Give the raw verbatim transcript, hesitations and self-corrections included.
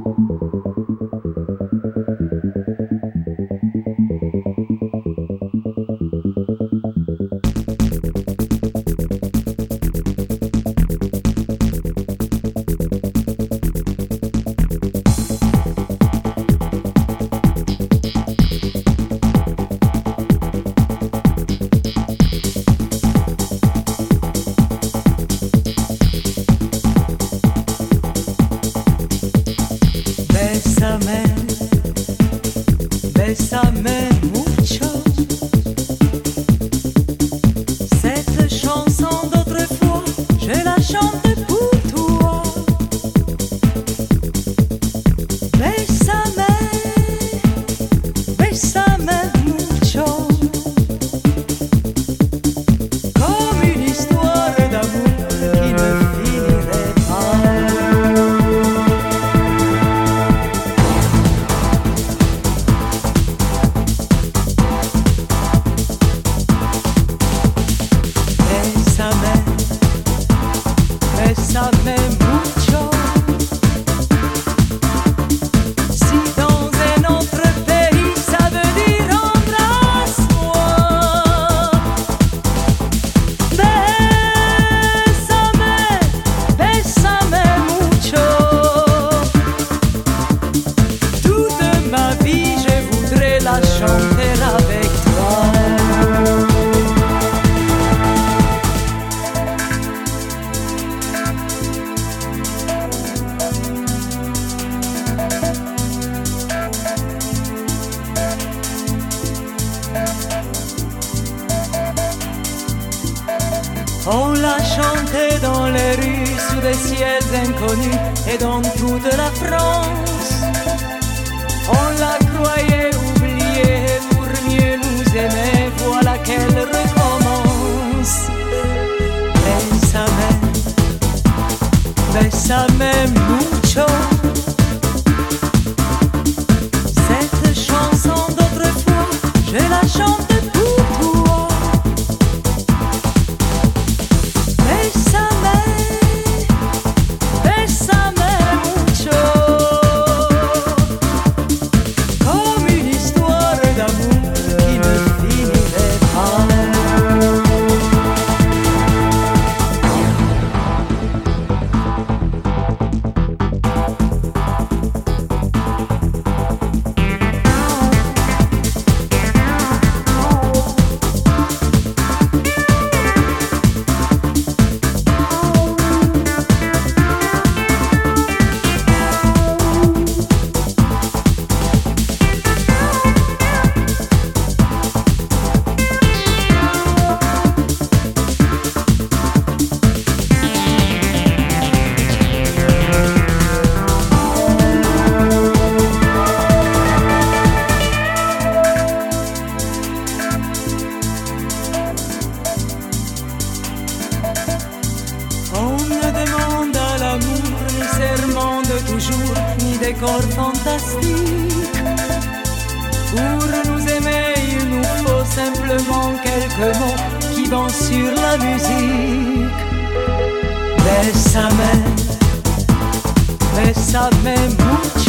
On l'a chanté dans les rues, sous des ciels inconnus et dans toute la France. On la croyait oubliée pour mieux nous aimer, voilà qu'elle recommence. Bésame, bésame mucho. Cette chanson d'autrefois, je la chante pour toi. Bésame, bésame mucho. Comme une histoire d'amour qui ne finirait pas. On ne demande à l'amour ni serment de toujours, ni décor fantastique. Pour nous aimer, il nous faut simplement quelques mots qui vont sur la musique. Bésame, bésame mucho.